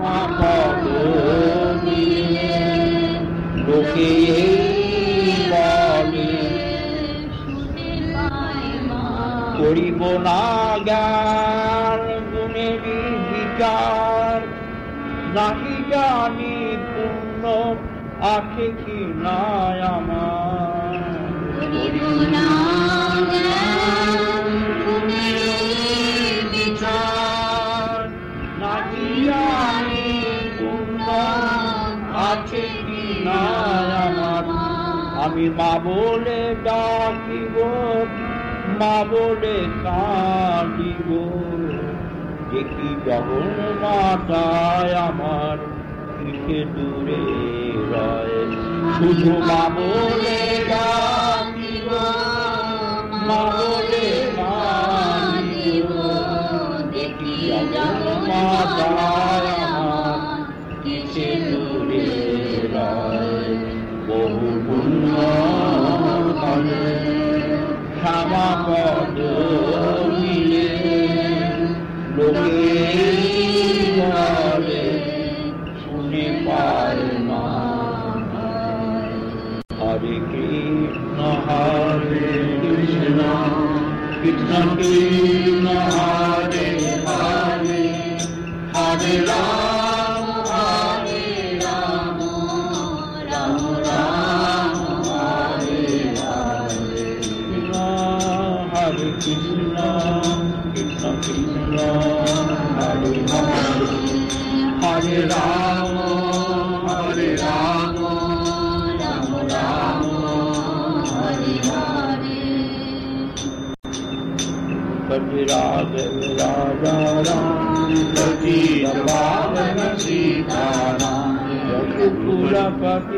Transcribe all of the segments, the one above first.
क्षमा पद मिले लोके বলে করিব না জ্ঞান গুণের বিচার নাহি জানি পূর্ণ আছে কি না আমার করিব না জ্ঞান গুণের বিচার নাহি জানি পূর্ণ আছে কি না আমার আমি মা বলে ডাকিব মা বলে কাঁদিব দেখি যখন মাতায় আমার কিসে দূরে রয় শুধু মা বলে ডাকিব মা বলে কাঁদিব দেখি যখন মাতায় আমার কিসে দূরে রয় বহু পুণ্য ফলে ক্ষমা পদ মিলে লোকে বলে শুনে পায় না হরে কৃষ্ণ কৃষ্ণ কৃষ্ণ হরে হরে হরে রাম হরে রাম রাম রাম হরে হরে হরে কৃষ্ণ কৃষ্ণ কৃষ্ণ হরে হরে হরে রাম রাম রাম হরে হরে कभी राग राजा राम कभी रावण सीता राम रघुकुलपति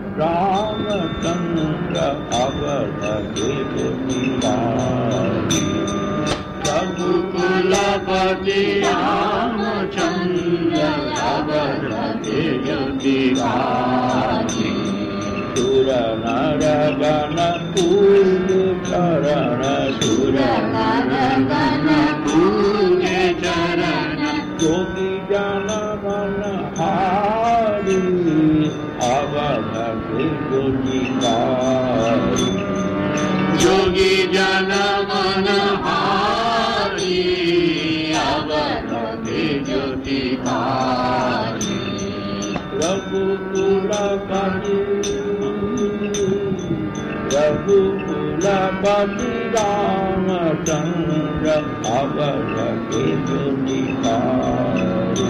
रामचंद्र अवध के बिहारी रघुकुलपति रामचंद्र अवध के बिहारी सुर नर गण पूज चरण सुर नर गण पूज चरण योगी जन मन हारी अवध के ज्योतिकारी योगी जन मन हारी अवध के ज्योतिकारी रघुकुलपति रघुकुलपति रामचंद्र अवध के ज्योतिकारी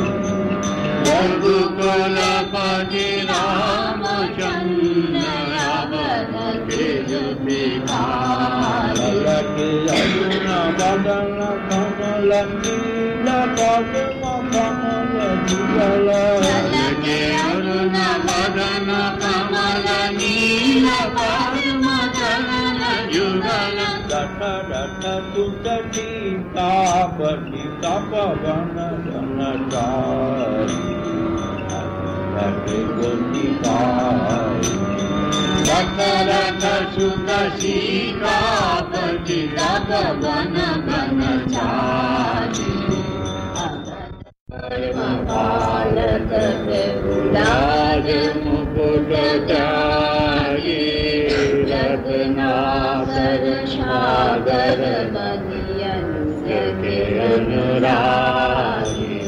रघुकुलपति रामचंद्र अवध के ज्योतिकारी ललके अरुण बदन कमल नील पद्म कमल जुगल ललके अरुण बदन कमल नील पद्म कमल जुगल रट रट सुत सीतापति तपवन जनचारी रटे गोतिकारी रट रट सुत सीतापति तपवन जनचारी बालक बुलाज मुकुट जाये रत्नाकर सागर बदियन के अनुरागी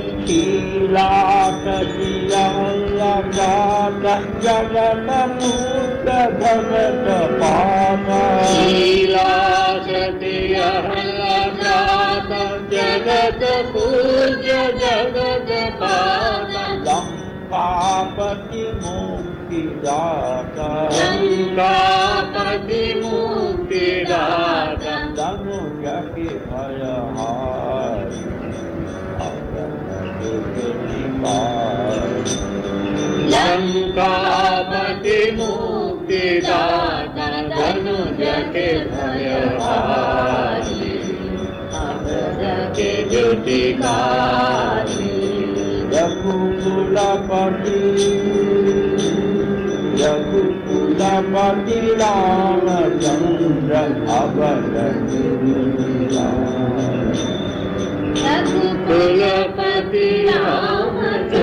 शीलाकटियालकात जगत मूर्त भगत पाता शीलाकटियालकात जगत पूज्य जगत पाता लंकापति मुक्तिदाता लंकापति मुक्तिदाता धनुष के भयहारी लंकापति मुक्तिदाता धनुष के भयहारी के ज्योतिकारी रघुकुलपति रामचंद्र अवध के ज्योतिकारी रघुकुलपति रामचंद्र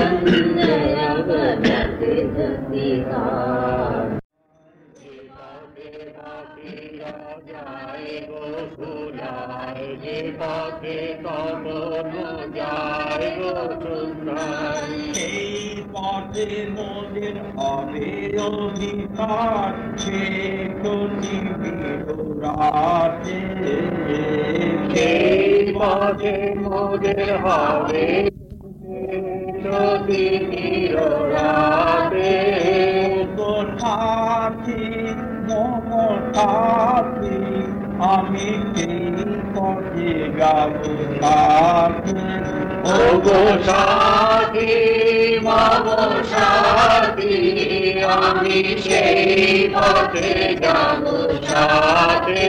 সেই পথে মোদের হবে অধিকার, সে তো নিবিড়রাতে। সেই পথে মোদের হবে যদি নিররাতে। সাথী মমতাথী আমি সেই পথে যাব সাথী। ও গো সাথী মম সাথী আমি সেই পথে যাব সাথে।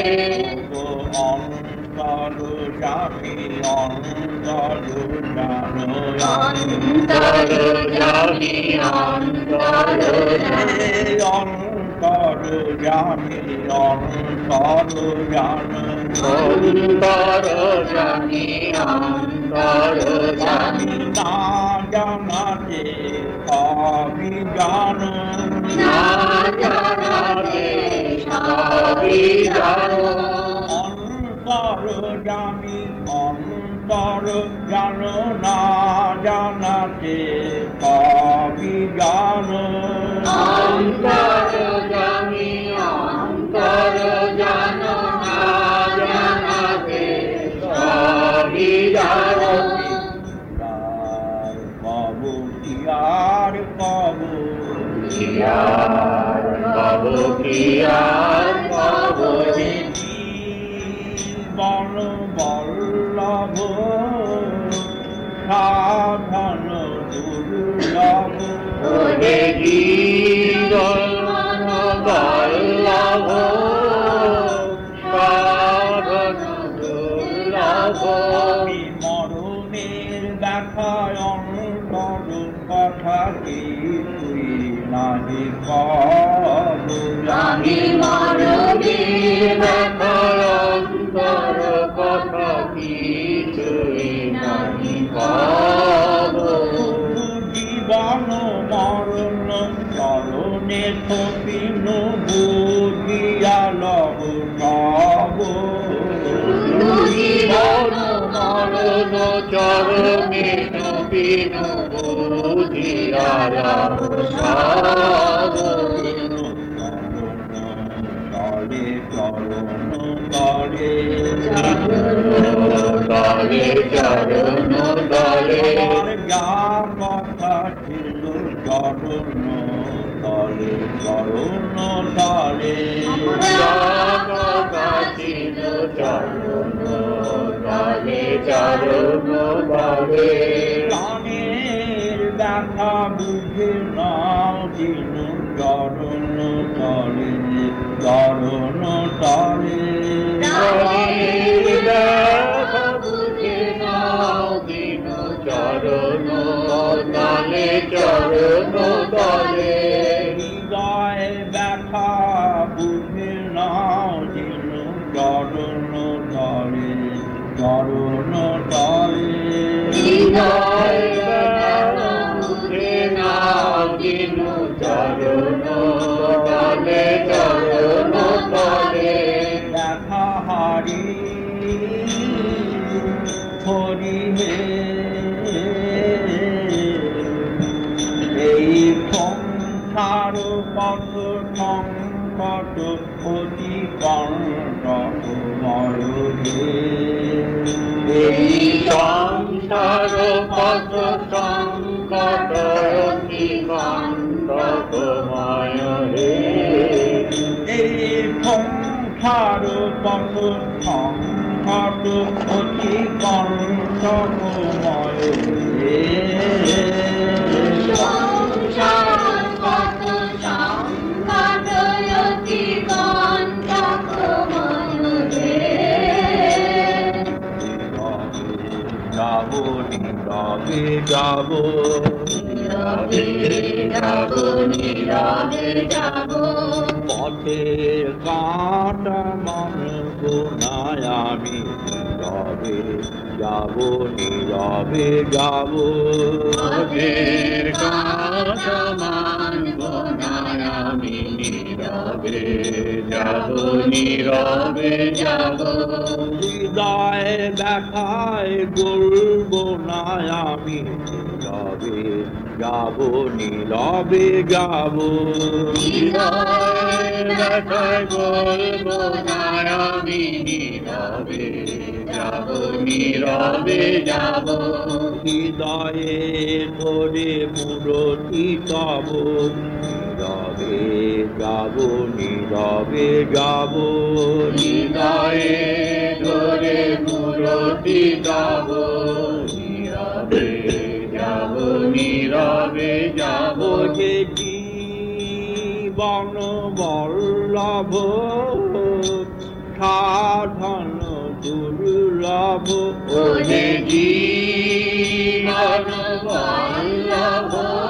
অন্তর জামি অন্তর জানো অন্তর জানি অন্তর জানি অন্তর জামি অন্তর জানো অন্তর জানি অন্তর জানি। না জানাতে সবই জানো, না জানাতে সবই জানো। অন্তর জানি অন্তর জানো, না জানাতে সবই জানো। অন্তর জানি অন্তর জানো, না জানাতে সবই জানো। বাবু কি আর বাবু কি আর পাবো, কি আর পাবো রে। বল বল্লভ সাধন দুর্লভ, ওরে জীবন বল্লভ সাধন দুর্লভ। মরণের দেখায় অন্তর কথা কিছুই নাহি কব। আমি মরণের দেখায় অন্তর কথা কিছুই নাহি পাবো। জীবন মরণ চরণে থপিন বুঝিয়া লব সব। জীবন মরণ চরণে নবীন বুঝিয়া লব সব। তলে চরণ তলে তলে চরণ তলে যা কথা ছিল চরণ তলে চরণ তলে। ছিল চরণ তলে চরণ তলে। প্রাণের ব্যথা বুঝে নাও দিন চরণ তলে চরণ তলে। বুঝে নাও দিন চরণ তলে চরণ তলে। হৃদয় ব্যথা বুঝে নাও দিন চরণ তলে চরণ তলে। হৃদয় বুঝে নাও দিন চরণ তলে চরণ তলে। ব্যথা হারি হরি হে এই সংসার কত সংকট অতি কণ্ঠময় হে। এই সংসার কত সংকট অতি কণ্ঠময় হে। এই সংসার কত সংকট অতি কণ্ঠময় হে। সংসার কত সংকট অতি কণ্ঠময় হে। যাবো নীরবে যাবো নীরবে যাব। পথের কাঁটা মানব না আমি নীরবে যাবো নীরবে যাবো। পথের কাঁটা মানব না আমি নীরবে যাব নীরবে যাব। হৃদয় দেখায় গর্ব না বেদনায় আমি নীরবে যাব, নীরবে যাব। ব্যথায় বলবো না আমি নীরবে যাব, নীরবে যাব। হৃদয়ে ধরে মূরতি তব, নীরবে যাব, নীরবে যাব। হৃদয়ে ধরে মূরতি যাব, নীরবে যাব, নীরবে যাব। হে জীবন বল্লভ সাধন দুর্লভ, ওহে জীবন বল্লভ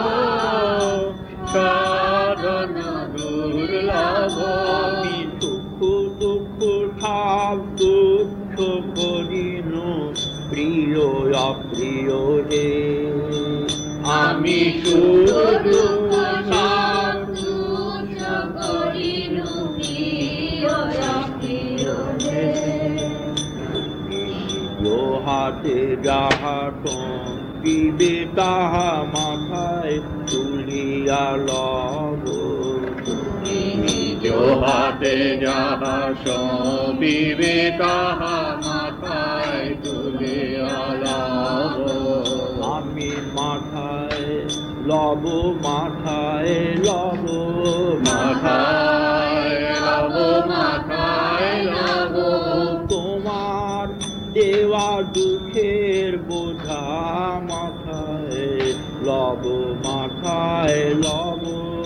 সাধন দুর্লভ। আমি দুঃখ দুঃখ সব দুঃখ করিল প্রিয় অপ্রিয় হে। আমি শুধু সব দুঃখ করিল প্রিয় অপ্রিয় হে। নিজ হাতে যাহা দিবে তাহা মাথায় তুলিয়া লব, নিজ হাতে যাহা সবিবে তাহা মাথায় তুলিয়া লব। আমি মাথায় লব, মাথায় লব, মাথায় লব, মাথায় লব। তোমার দেওয়া দুঃখের বোঝা মাথায় লব, মাথায় লব।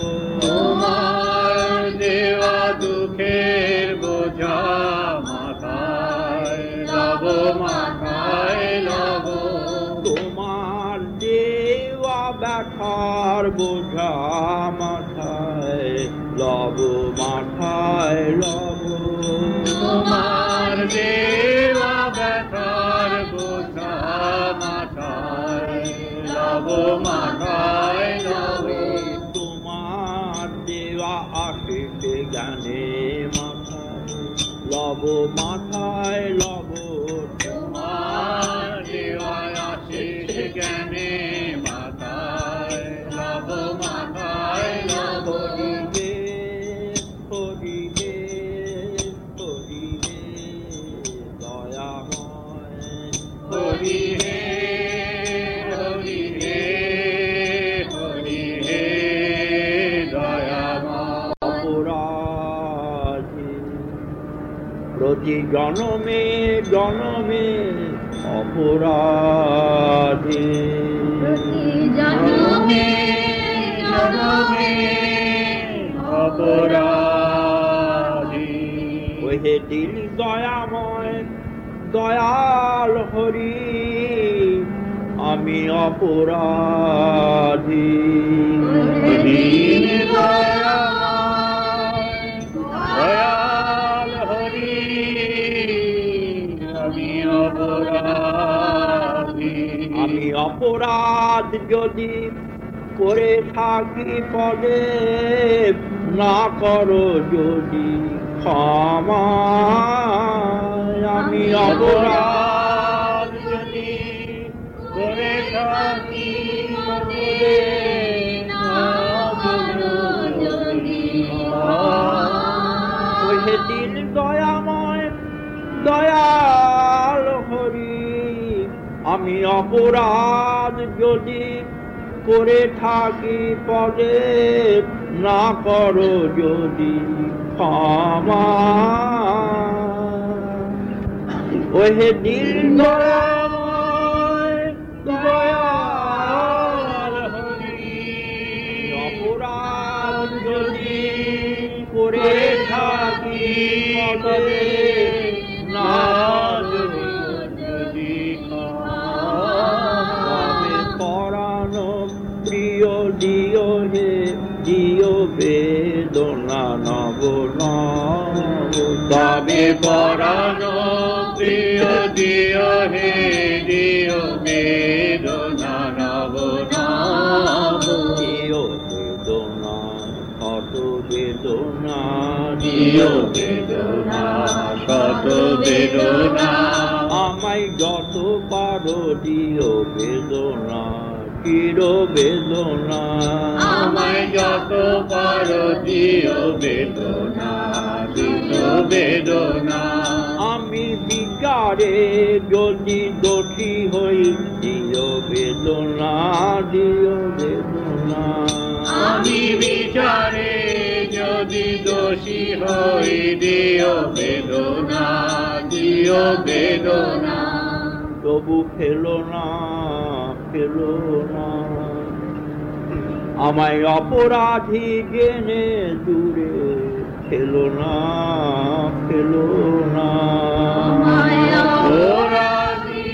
তোমার দেওয়া দুঃখের বোঝা মাথায় লব, মাথায় লব। তোমার দেওয়া ব্যথার বোঝা মাথায় লব, মাথায় লব। তোমার দেওয়া ব্যথার বোঝা মাথায় লব, মাথায় লব। তোমার দেওয়া আসিতে জ্ঞানে মাথায় লব, মাথায় লব। তোমার দেওয়া আশিস জ্ঞানে মাথায় লব, মাথায় লব। হরিবে হরিবে হরিবে দয়াময়, হরি হে, হরি হে, হরি হে দয়াময়। অপরাধী প্রতি জনমে জনমে অপরাধী, জনমে জনমে অপরাধী। ওহে দিল দয়াময় দয়াল হরি, আমি অপরাধী। দীন দয়াময় দয়াল হরি, আমি অপরাধী। আমি অপরাধ যদি করে থাকি পদে, না করো যদি ক্ষমা। আমি অপরাধ অপরাধ যদি করে থাকি পদে, না করো যদি ওহে দিল দয়াময় দয়াল হরি, আমি অপরাধ যদি করে থাকি পদে, না করো যদি ক্ষমা। ওহে দিল দয়াময় দয়াল হরি, অপরাধ যদি করে থাকি পদে, না যদি তবে পরানো প্রিয় দিও হে, দিও বেদনা নব নব। তবে পরানো প্রিয় দিও হে, দিও বেদনা নব নব। দিও বেদনা কত বেদনা, দিও বেদনা শত বেদনা। আমায় যত পারো দিও বেদনা চির বেদনা আমায় যত পারো দিও বেদনা দিও বেদনা আমি বিচারে যদি দোষী হই দিও বেদনা দিও বেদনা আমি বিচারে যদি দোষী হই দিও বেদনা দিও বেদনা তবু ফেলো না ফেলো না আমায় অপরাধী জেনে দূরে ফেলো না ফেলো না অপরাধী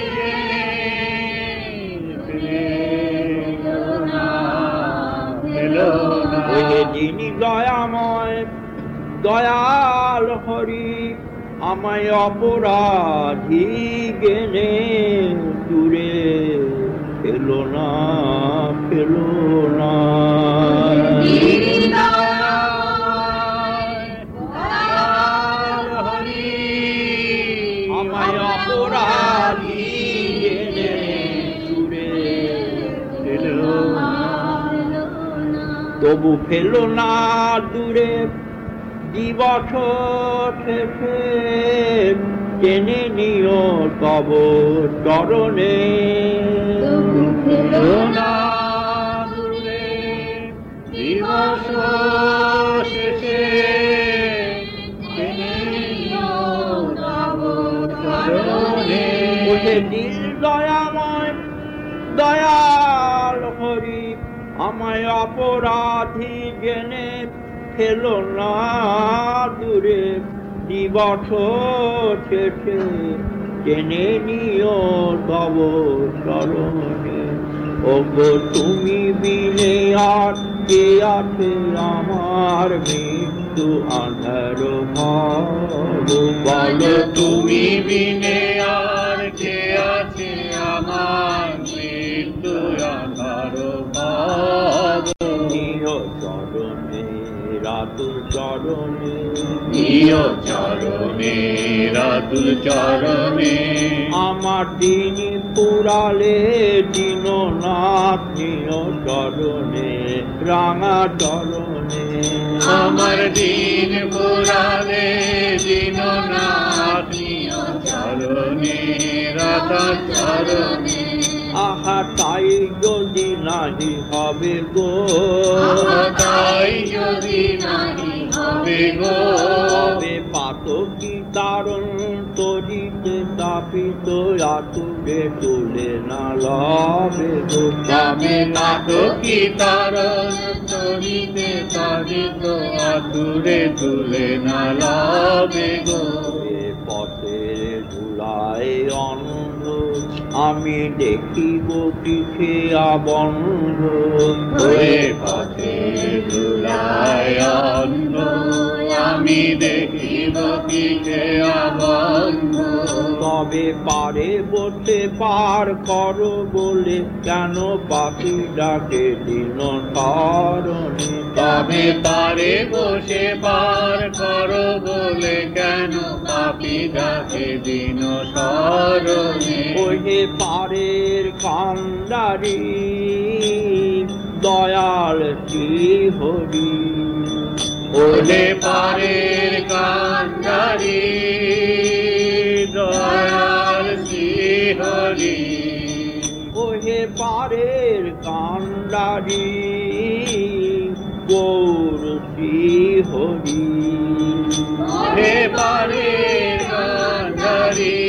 ফেলো না ফেলো না ওহে যিনি দয়াময় দয়াল হরি আমায় অপরাধী জ্ঞানে দূরে ফেলো না ফেলো না আমায় অপরাধী জ্ঞানে দূরে ফেলো না তবু ফেলো না দূরে দিবস শেষে টেনে নিও তব চরণে ফেলো না দূরে দিবস শেষে টেনে নিও তব চরণে ওহে নীল দয়াময় দয়াল হরি আমায় অপরাধী জেনে ফেলো না দূরে দিবস শেষে টেনে নিও তব চরণে ওগো তুমি বিনে আর কে আছে আমার মৃত্যু আধার ভাব বলো তুমি বিনে আর কে আছে আমার মৃত্যু আধার ভাব নিয় চরণে রাতুল চরণে নিয় চরণে রাতুল চরণে আমার দিন পুরালে দীননাথ নিয় চরণে রাঙা চরণে আমার দিন পুরালে দীননাথ নিয় চরণে রাধা চরণে আহা তাই যদি নাহি হবে গো তাই যদি নাহি হবে গো তবে পাতকি তারণ তরিতে তাপিত আতুরে তুলে না লবে গো তবে নাটকি তারণ তরিতে তারিত আতুরে তুলে না লবে গো পথের ধুলায় অন্ধ আমি দেখিব পিঠে আবন্ধ হয়ে পথে ধুলায় অন্ধ আমি দেখিব পিঠে আবন্ধ তবে পারে বসে পার করো বলে কেন পাখি ডাকে দিন ধরণী তবে পারে বসে পার করো বলে কেন পাপি ডাকে দিন স্মরণে ওহে পারের কান্দারি দয়াল শ্রী হরি ওলে পারের কান্দারি দয়াল শ্রী হরি ওহে পারের কান্দারি গৌর শ্রী হরি হে পারের কান্দারি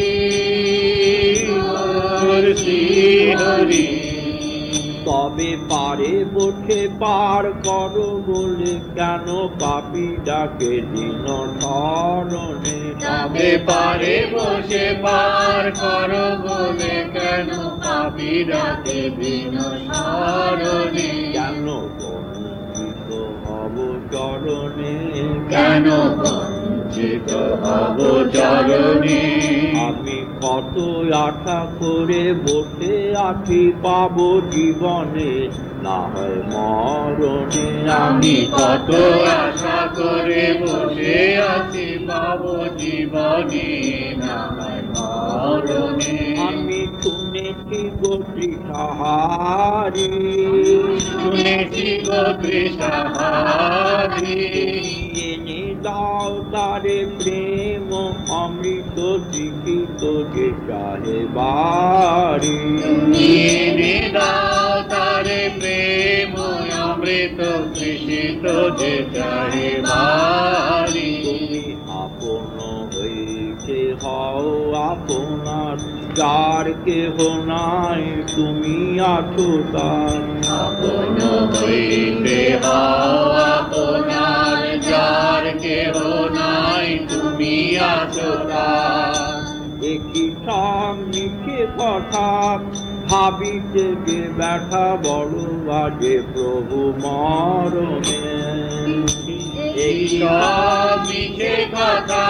গৌর শ্রী হরি তবে পারে বসে পার করো বলে কেন পাপি ডাকে দিন ধরণে তবে পারে বসে পার করো বলে কেন পাপি ডাকে দিন স্মরণে কেন বঞ্চিত হব চরণে কেন বঞ্চিত হব চরণে আমি কত আশা করে বসে আছি পাবো জীবনে না হয় মরণে আমি কত আশা করে বসে আছি পাবো জীবনে না হয় মরণে আমি শুনেছি গো তৃষাহারি শুনেছি গো তৃষাহারি এনে দাও তারে প্রেম অমৃত শিখিত যে চাহে বাড়ি এনে দাও তারে প্রেম অমৃত তৃষিত যে চাহে বাড়ি তুমি আপন হইতে হও আপনার যার কেহ নাই তুমি আছো তার আপন হইতে হও আপনার যার কেহ নাই তুমি আছো তার একই সব মিছে কথা ভাবিতে যে ব্যথা বড় বাজে প্রভু মরণে এই সব মিছে কথা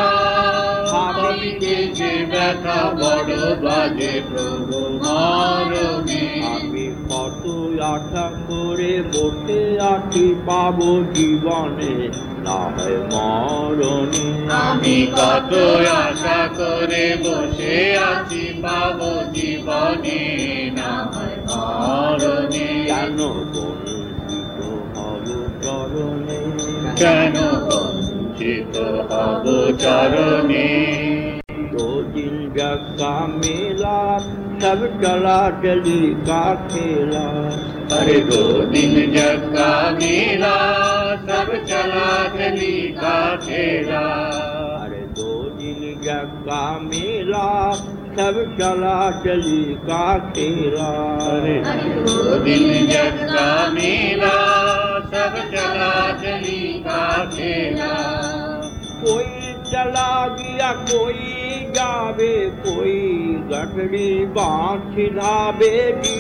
ভাবিতে যে ব্যথা বড় বাজে প্রভু মরণে আমি কত আশা করে বসে আছি পাবো জীবনে না হয় মরণে আমি কত আশা করে বসে আছি পাবো জীবনে না হয় মরণে কেন বঞ্চিত হব চরণে কেন বঞ্চিত হব চরণে दो दिन जग का मेला सब चला चली का खेला अरे 2 दिन जग का मेला सब चला चली का खेला अरे 2 दिन जग का मेला सब चला चली का खेला अरे 2 दिन जग का मेला सब चला चली का खेला कोई चला गया कोई जावे कोई गठड़ी बाँध लावेगी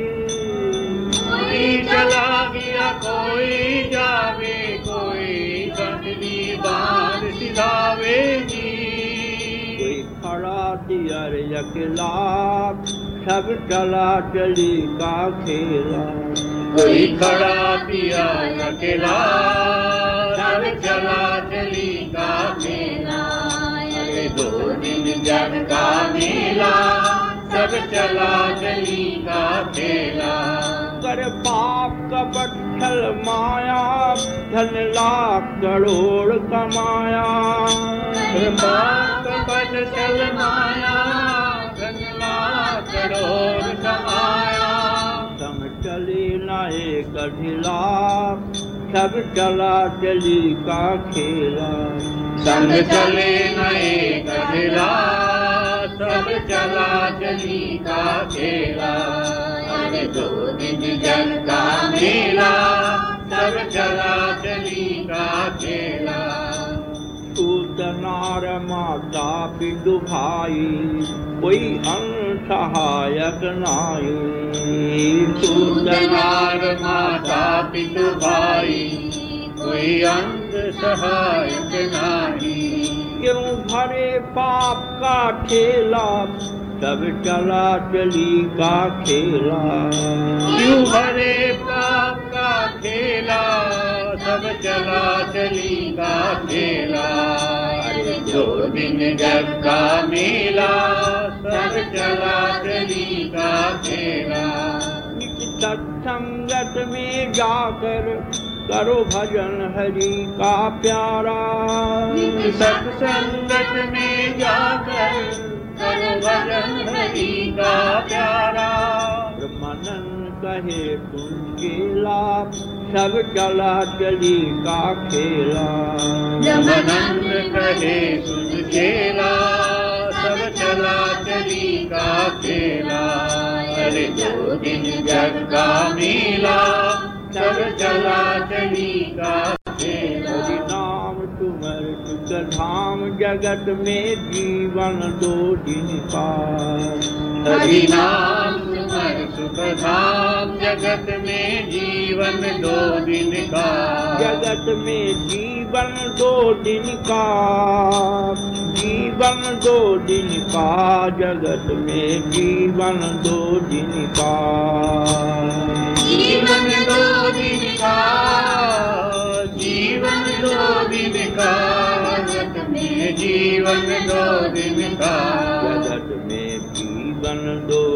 कोई चला गया कोई जावे कोई गठरी बांध सिधावेगी कोई खड़ा दियर अकेला सब चला चली का खेला कोई खड़ा पिया अकेला सब चला चली का खेला अरे 2 दिन जग का मेला सब चला चली का खेला कर पाप कपट छल माया धन लाख करोड़ कमाया बाप कपट छल माया धन लाख करोड़ कमाया संग चली न एक ढिला सब चला चली का खेला संग चले नए कहिला सब चला चली का खेला अरे 2 दिन जग का मेला सब चला चली का खेला सूत नार माता पितु भाई कोई अनसहायक नाई सूत नार माता पितु भाई कोई अंग सहायक नहीं क्यों भरे पाप का ठेला सब चला चली का खेला क्यों भरे पाप का खेला सब चला चली का खेला अरे 2 दिन जग का मेला सब चला चली का खेला सत्संगत में जाकर करो भजन हरि का प्यारा सत्संगत में जाकर करो भजन हरि का प्यारा ब्रह्मानंद कहे तुमके लाभ सब चला चली का खेला ब्रह्मानंद कहे सुन खेला सब चला चली का खेला अरे 2 दिन जग का मेला सब चला चली का खेला हरि नाम तुमर सुख धाम जगत में जीवन 2 दिन का हरि नाम तुमर सुख धाम जगत में जीवन 2 दिन का जगत में जीवन 2 दिन का जीवन 2 दिन का जगत में जीवन 2 दिन का जीवन 2 दिन का जीवन 2 दिन का जगत में जीवन 2 दिन का जगत में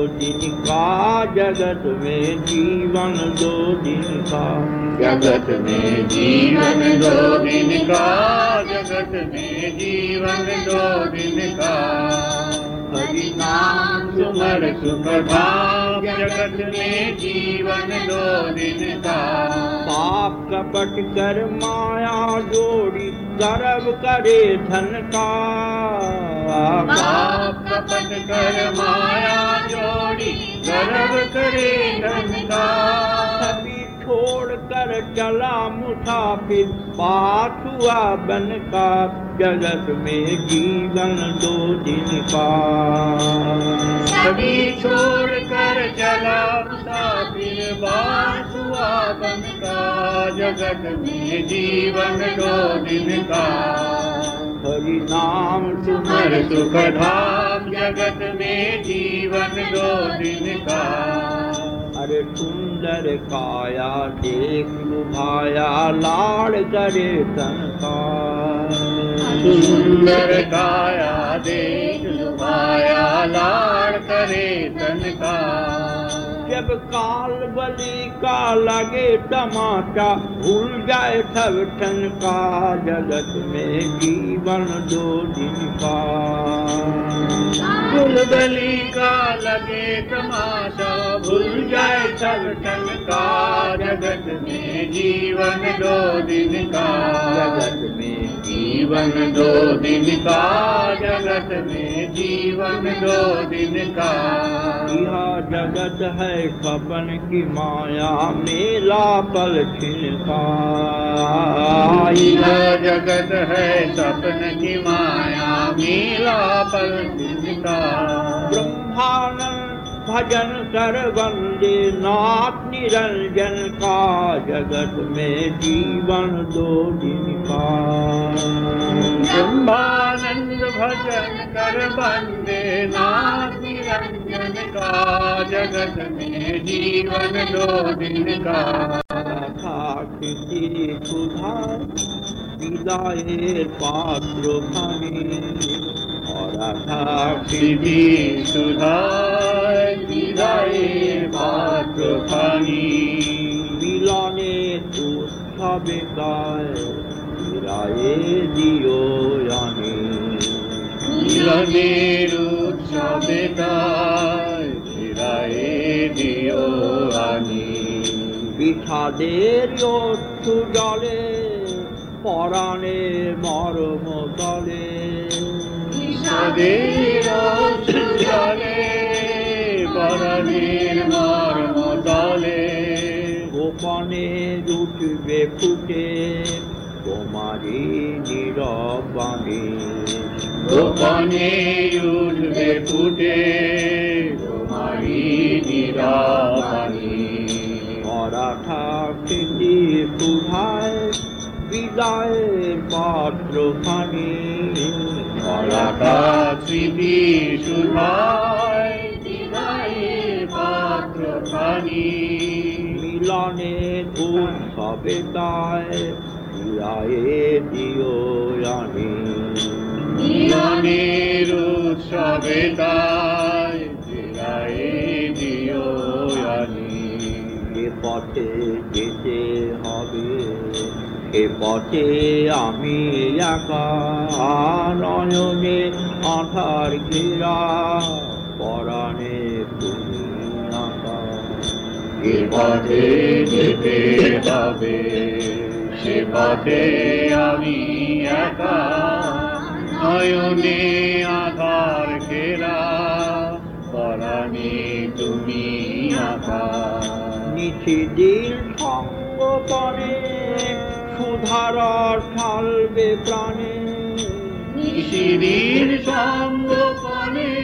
दिन का, जगत में जीवन 2 दिन का। जगत में जीवन 2 दिन का, जगत में जीवन 2 दिन का। हरि नाम सुमर सुख धाम, जगत में जीवन 2 दिन का। पाप कपट कर माया जोड़ी, गर्व करे धन का। पाप कपट कर माया जोड़ी, गर्व करे धन का। सभी छोड़ कर चला मुसाफिर, पास हुआ बन का। जगत में जीवन 2 दिन का। सभी छोड़ कर चला मुसाफिर, पास हुआ बन का। जगत में जीवन 2 दिन का। हरि नाम सुमर सुख धाम, जगत में जीवन 2 दिन का। अरे सुंदर काया देख लुभाया, लाड़ करे तन का। सुंदर काया देख लुभाया, लाड़ करे तन का। जब काल बलि का लगे तमाचा, भूल जाए सब ठन का। जगत में जीवन 2 दिन का। काल बलि का लगे तमाशा, भूल जाए सब ठन का। जगत में जीवन 2 दिन का। जगत में जीवन 2 दिन का। जगत में जीवन 2 दिन का। यह जगत है सपन की माया, मेला पल छिन का। यह जगत है सपन की माया, मेला पल छिन का। ब्रह्मानंद भजन कर वंदे नाथ निरंजन का। जगत में जीवन 2 दिन का। ब्रह्मानंद भजन कर वंदे नाथ निरंजन का। जगत में जीवन 2 दिन का। किसी सुधा विदाए पात्र खानी, और सिद्धि सुधा विदाए पात्र खानी। मिलाने तू सभी गाय, मिलाए दियो यानी। मिलने उत्सवे गाय, मिलाए दियो यानी। বিষাদের অশ্রু জলে, পরাণে মর্ম তলে। বিষাদের অশ্রু জলে, পরাণের মর্ম তলে। গোপনে উঠবে ফুটে তোমারি নীরব বাণী। গোপনে উঠবে ফুটে তোমারি নীরব বাণী। মরাঠা স্মৃতি সুধায় বিদায়ের পাত্র খানি। মরাঠা স্মৃতি সুধায় বিদায়ের পাত্র খানি। মিলনের উৎসবে তাই ফিরায়ে দিও জানি। মিলনের উৎসবে তাই ফিরায়ে দিও জানি। যে পথে যেতে হবে এ পথে আমি একা, নয়নে আধার ঘেরা পরাণে তুমি আঁকা। যে পথে যেতে হবে সে পথে আমি একা, নয়নে আধার ঘেরা পরাণে তুমি আঁকা। নিশিদিন সঙ্গ করে সুধার ঢালবে প্রাণে। নিশিদিন সঙ্গ করে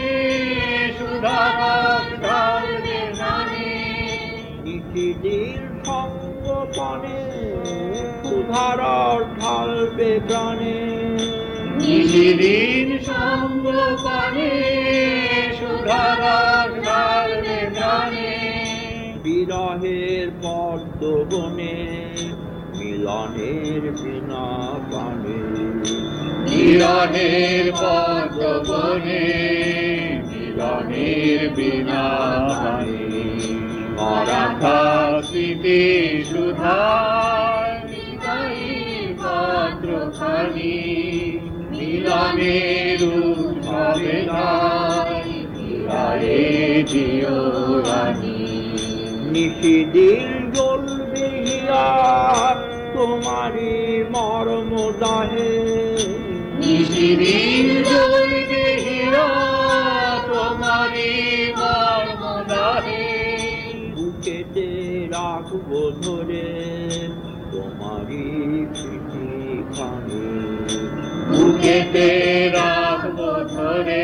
সুধার ঢালবে প্রাণে। নিশিদিন সঙ্গ করে সুধার ঢালবে প্রাণে। নিশিদিন সঙ্গ করে সুধার ঢালবে প্রাণে। বিরহের পদ্ম বনে মিলনের বিনা পানে। বিরহের পদ্ম বনে মিলনের বিনা হানি মারাঠা স্মৃতি সুধার হৃদয়ের পাত্রখানি মিলনের উৎসবে গাই ফিরায়ে দিও রানী নিশিদিন জ্বলবে হিয়া তোমারি মর্ম দাহে নিশিদিন জ্বলবে হিয়া তোমারি মর্ম দাহে বুকেতে রাখবো ধরে তোমারি স্মৃতিখানি বুকেতে রাখবো ধরে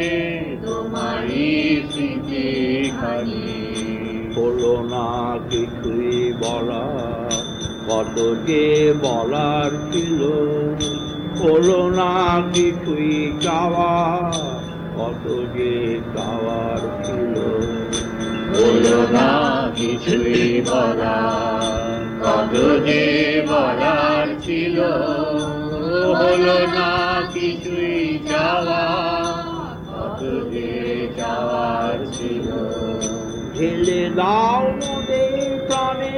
তোমারি স্মৃতিখানি হলো না কিছুই বলা কত যে বলার ছিল হলো না কিছুই চাওয়া কত যে চাওয়ার ছিল হলো না কিছুই বলা কত যে বলার ছিল হলো না কিছুই চাওয়া কত যে চাওয়ার ছিল ঢেলে দাও মোদের প্রাণে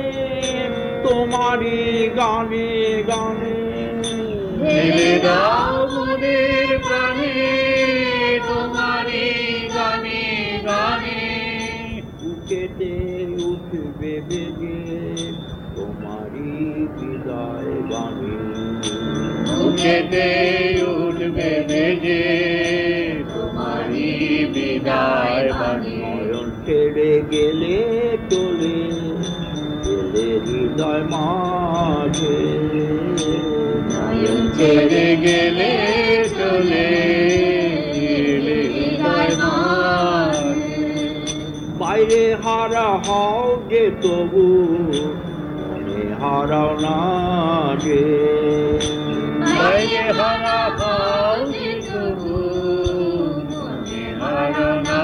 তোমারি গানে গানে ঢেলে দাও মোদের প্রাণে তোমারি গানে গানে বুকেতে উঠবে বেগে তোমারি বিদায় গানে বুকেতে উঠবে বেজে তোমারি বিদায় বাণী নয়ন ছেড়ে গেলে চলে গেলে হৃদয় মাঝে নয়ন ছেড়ে গেলে চলে গেলে হৃদয় মাঝে বাইরে হারা হও যে তবু মনে হারাও না যে বাইরে হারা পাও যে তবু মনে হারা না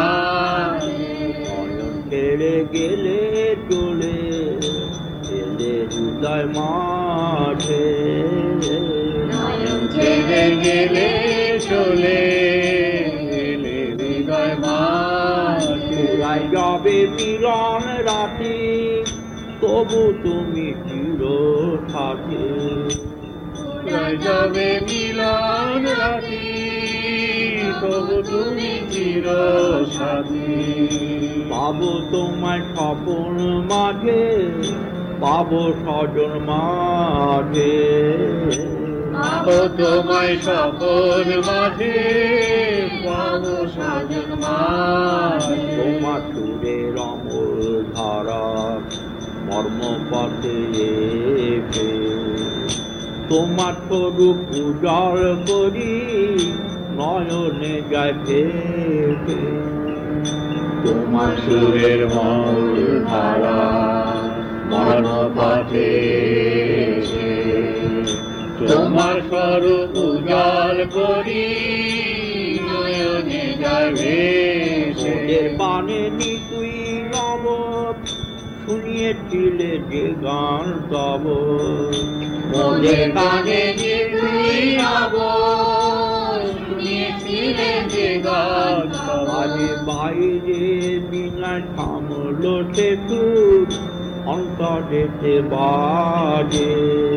নয়ন ছেড়ে গেলে চলে গেলে হৃদয় মাঝে নয়ন ছেড়ে গেলে চলে গেলে হৃদয় মাঝে পুরাই যাবে মিলন রাতি তবু তুমি চির থাকে যাবে মিলন রাতি তবু তুমি চির সাথী পাবো তোমায় স্বপন মাঝে পাবো স্বজন মাঝে পাবো তোমায় সকল মাঝে পাবো সাজন মাঝে তোমার সুরের অমল ধারা মর্ম পথে এসে তোমার স্বরূপ উজাড় করি নয়নে যায় ভেবে তোমার সুরের মল ধারা মরণ পথে এসে তোমার স্বরূপ উজাল করি নয়নে যাবে ওদের বানে নিতুই নবত শুনিয়েছিলে যে গান তব মোদের কানে যে তুই নব শুনিয়েছিলে যে গান তব। আজে বাইরে বিনা থামলো সে সুর অন্তরেতে বাজে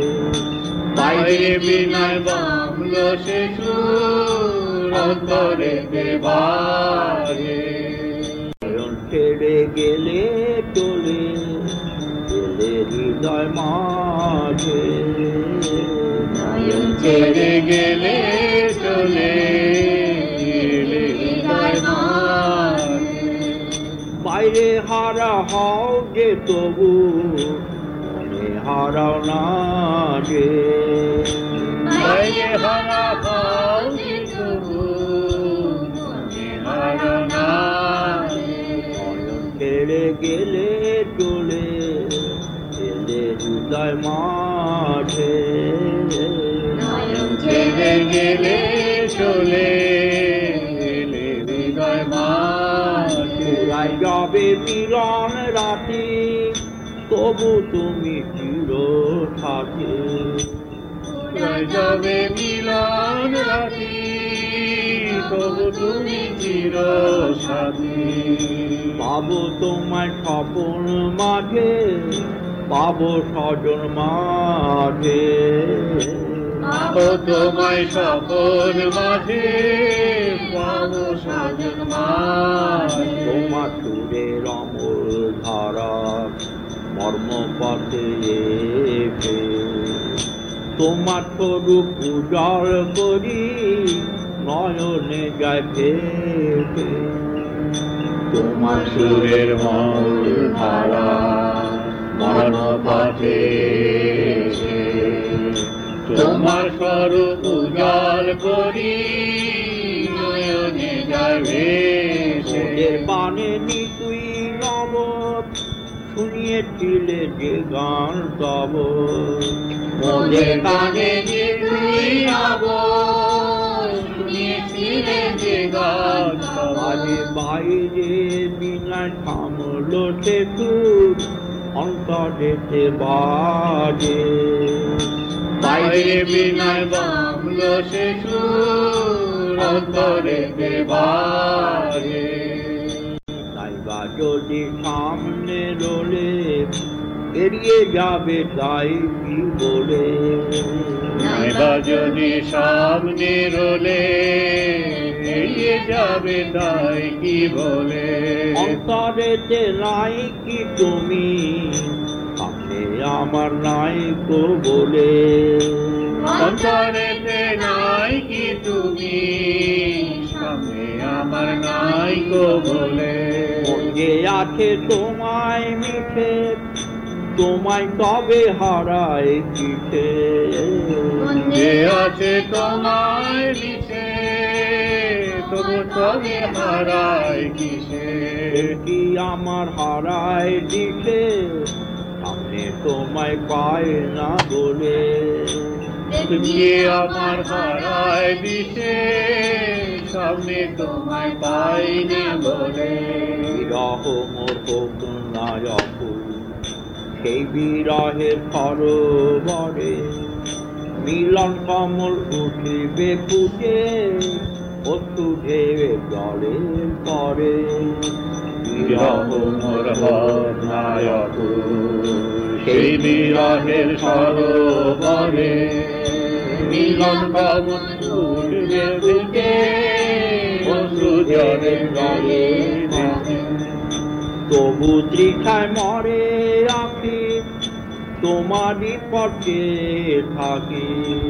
বাইরে বিনয় বাংলো সে সুর অন্তরে দেবারে নয়ন ছেড়ে গেলে চলে গেলে হৃদয় মাঝে নয়ন ছেড়ে গেলে চলে গেলে হৃদয় মাঝে বাইরে হারা হও যে তবু মনে হারাও না যে বাইরে হারা পাও যে তবু মনে হারা না নয়ন ছেড়ে গেলে চলে গেলে হৃদয় মাঝে নয়ন ছেড়ে গেলে চলে গেলে হৃদয় মাঝে পুরাই যাবে মিলন রাতি তবু তুমি চির থাকে যাবে মিলন রাতি তবু তুমি চির সাথী। পাবো তোমায় স্বপন মাঝে, পাবো স্বজন মাঝে, পাবো তোমায় স্বপন মাঝে, পাবো স্বজন মাঝে। তোমার সুরের অমল ধারা মর্ম পথে এসে, তোমার স্বরূপ উজাড় করি নয়নে যায় ভেসে। তোমার সুরের মল ধারা মরণ পথে এসে, তোমার স্বরূপ উজাড় করি নয়নে যায় ভেসে। মোদের বাণে নিতুই নব, শুনিয়েছিলে যে গান তব। মোদের গানে যে তুই নব, শুনিয়েছিলে যে গান তব। আরে বাইরে বিনা থামলো সে সুর, অন্তরেতে বাজে। বাইরে বিনয় বামল সে সুর, অন্তরেতে বাজে। নাইবা যদি সামনে রোলে, এড়িয়ে যাবে তাই কি বলে। নাইবা যদি সামনে রোলে, এড়িয়ে যাবে তাই কি বলে। অন্তরেতে নাই কি তুমি, সামনে আমার নাই কো বলে। অন্তরেতে নাই কি তুমি, সামনে আমার নাই গো বলে। মনে আছে তোমায় মিশে, তোমায় তবে হারায় কিসে। যে আছে তোমায় দিছে, তবু তবে হারায় কিসে। কি আমার হারায় দিছে, সামনে তোমায় পায় না বলে। তুমি আমার হারায় দিছে, সামনে তোমায় পাই না বলে। বিরহ মোর হোক নায়ক, সেই বিরহের সরোবরে মিলন কমল উঠিবে ফুটে, অসুধে জলে পরে। বিরহ মোর হোক নায়ক, সেই বিরহের সরোবরে মিলন কমল উঠবে ফুটে, অশ্রু জলে জলে ভেসে। তবু তৃষায় মরে আঁখি, তোমারই পথে থাকি।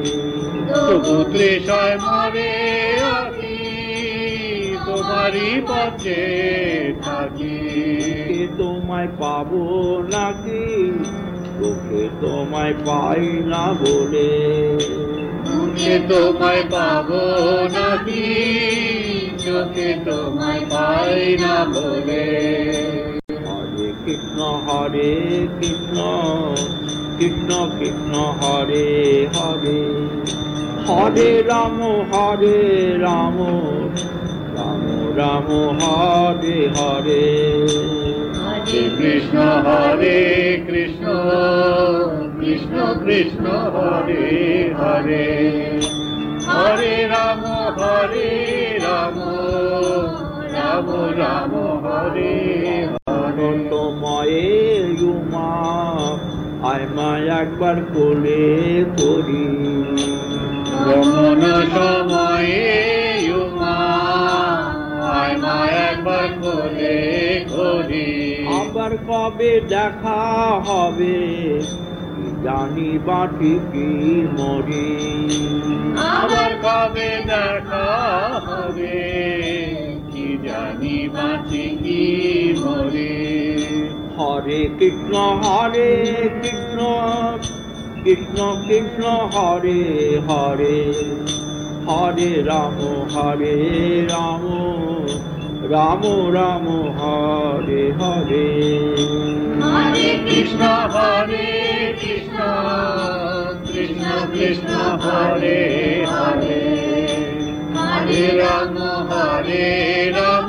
তবু তৃষায় মরে আঁখি, তোমারই পথে থাকি। তোমায় পাবো নাকি, চোখে তোমায় পাই না বলে। চোখে তোমায় পাবো নাকি, চোখে তোমায় পাই না বলে। হরে কৃষ্ণ কৃষ্ণ কৃষ্ণ হরে হরে, হরে রাম রাম রাম হরে হরে। হরে কৃষ্ণ কৃষ্ণ কৃষ্ণ হরে হরে, হরে রাম রাম রাম হরে হরে। তোমায়ে উমা আয় মা একবার কোলে করি। গমন সময়ে উমা আয় মা একবার কোলে করি। আবার কবে দেখা হবে, জানি বাটি কি মরি। আবার কবে দেখা হবে, কি জানি বাঁচি কি মরে। হরে কৃষ্ণ কৃষ্ণ কৃষ্ণ কৃষ্ণ হরে হরে, হরে রাম রাম রাম হরে হরে। হরে কৃষ্ণ কৃষ্ণ কৃষ্ণ হরে হরে, হরে রাম রাম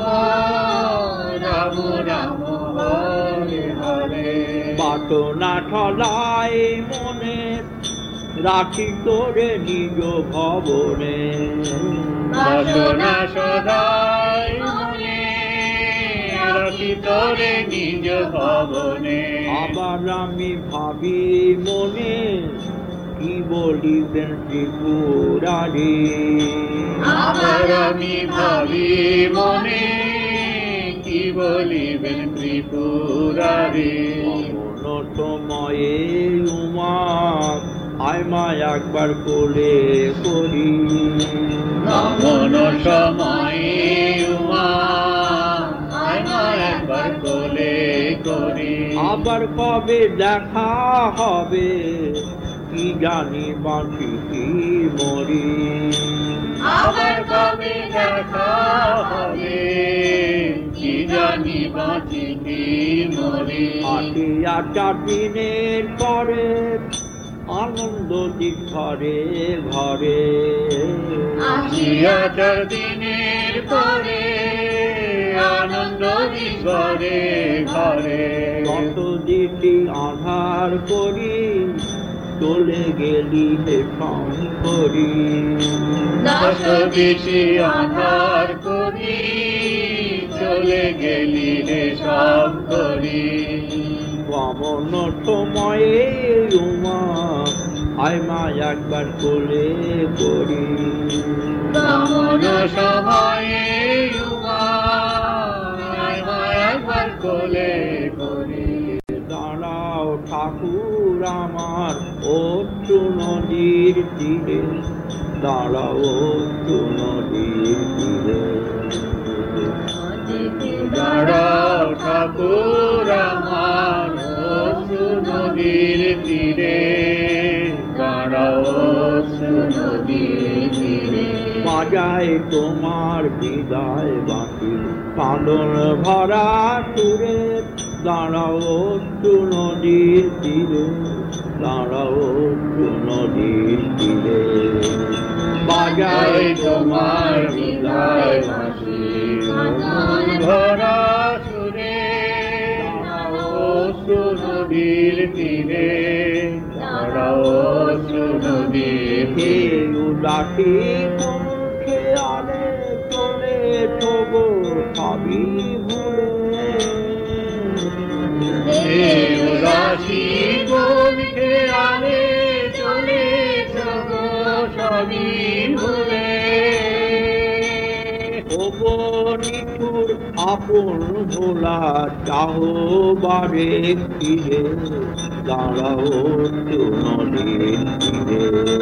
রাম হরে হরে। বাসনা ঠলাই মনে, রাখি তোরে নিজ ভবনে, বাসনা সদাই মনে রাখি তোরে নিজ ভবনে। আবার আমি ভাবি মনে কি বলিবেন ত্রিপুরারি, আবার আমি ভাবি মনে কি বলিবেন ত্রিপুরারি। অমন সময়ে উমা আইমা একবার কোলে করি, এমন সময়ে উমা আইমা একবার কোলে করি। আবার কবে দেখা হবে কি জানি বাঁচি কি মরি, আবার কবে দেখা হবে কি জানি বাঁচি কি মরি। আসিয়া 4 দিনের পরে আনন্দ ঘরে ঘরে, আসিয়া 4 দিনের পরে আনন্দ ঘরে ঘরে। কত দিটি আধার করি চলে গেলি হে করি, দশ দিশি আধার করি চলে গেলি রে সব করি। অমন সময়ে উমা আইমা একবার কোলে করি, এমন সময়ে উমা আইমা একবার কোলে করি। দাঁড়াও ঠাকুর আমার অত্রু নদীর তীরে, দাঁড়াও অত্রু নদীর তীরে, দাঁড়াও ঠাকুর আমার অশ্রু নদীর তীরে, দাঁড়াও অশ্রু নদীর তীরে। বাজায় তোমার বিদায় বাঁশি কাঁদন ভরা সুরে, দাঁড়াও অত্রু নদীর তীরে, দাঁড়াও অত্রু নদীর তীরে, বাজায় তোমার বিদায় বাঁশি কাঁদন ভরা সুরে, দাঁড়াও অশ্রু নদীর তীরে, দাঁড়াও অশ্রু নদীর হে তীরে। উদাসী কোন খেয়ালে চলে তবু সবই ভুলে, হে উদাসী কোন খেয়ালে চলেছ গো সবই ভুলে। ওগো নিঠুর আপন ভোলা চাহো বারে ফিরে, দাঁড়াও তো নদীর তীরে,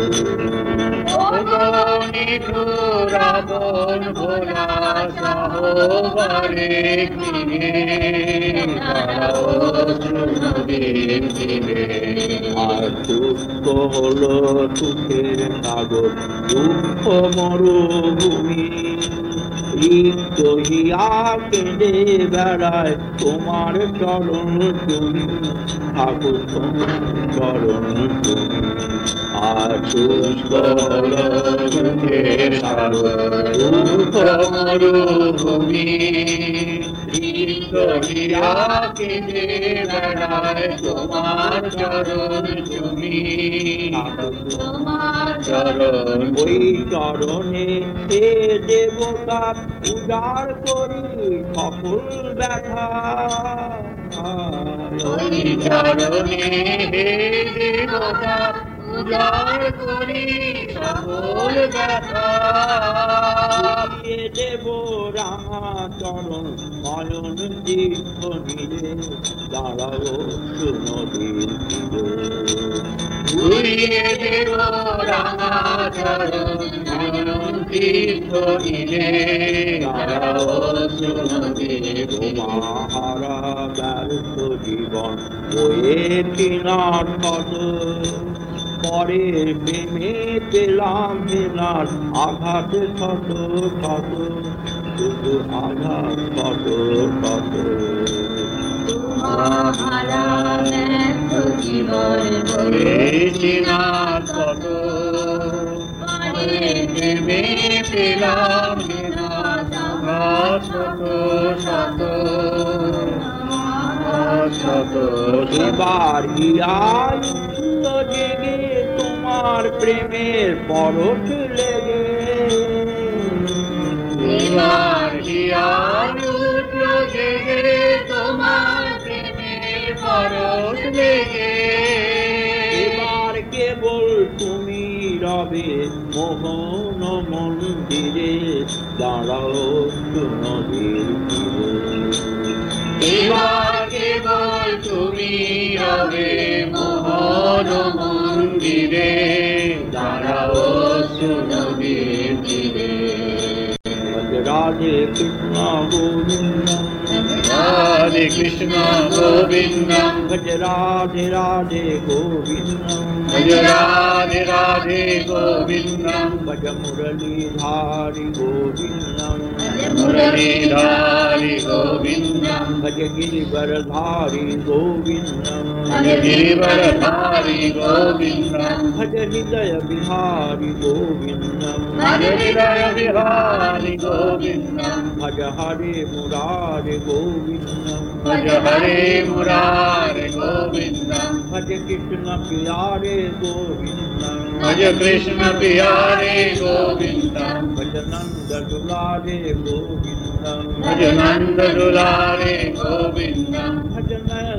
নিঠুর আপন ভোলা সাহবারে ফিরে, দাঁড়াও অশ্রু নদীর তীরে। আর দুঃখ হলো সুখের সাগর দুঃখ মরুভূমি, রিক্ত হিয়া কেঁদে বেড়ায় তোমার চরণ তুমি, ঠাকুর তোমার চরণ তুমি। আর দুঃখ হলো সুখের সাগর দুঃখ মরুভূমি, রিক্ত হিয়া কেঁদে বেড়ায় তোমার চরণ তুমি, তোমার চরণ। ওই চরণে হে দেবতা উজাড় করি সকল ব্যথা, ওই চরণে হে দেবতা উজাড় করি সকল ব্যথা। দিয়ে দেব রাঙা চরণ নয়ন তীর্থ নিরে, দাঁড়াও নদীর তীরে, ঘুরিয়ে দেব রাঙা চরণ নয়ন তীর্থ নিরে, দাঁড়াও নদীর তীরে। মহারা ব্যর্থ জীবন বয়ে কিনার কত, পরে প্রেমে পেলাম হেলার আঘাত শত শত, শুধু আঘাত শত শত। মহারা ব্যর্থ জীবন বয়েছি না কত, পরে প্রেমে পেলাম না শত শত শত। এবার হিয়ায় জেগে তোমার তোমার প্রেমের পরশ লেগে এবার হিয়ার উঠলো জেগে তোমার প্রেমের পরশ লেগে এবার কেবল তুমি রবে মোহন মন্দিরে দাঁড়াও নদীর তীরে এবার কেবল তুমি রবে মোহন মন্দিরে দাঁড়াও নদীর তীরে রাধে কৃষ্ণ গোবিন্দ রাধে কৃষ্ণ গোবিন্দ ভজ রাধে রাধে গোবিন্দ ভজ রাধে রাধে গোবিন্দ ভজ মুরলীধারি গোবিন্দ মুরলীধারি গোবিন্দ भज गिरिवरधारी गोविंद भज गिरिवरधारी गोविंद भज हृदय बिहारी गोविंद भज हृदय बिहारी गोविंद भज हरे मुरारे गोविंद भज हरे मुरारे गोविंद भज कृष्ण प्यारे गोविंद भज कृष्ण प्यारे गोविंद भज नंद दुलारे गोविंद भज नंद दुलारे गोविंद भज नयन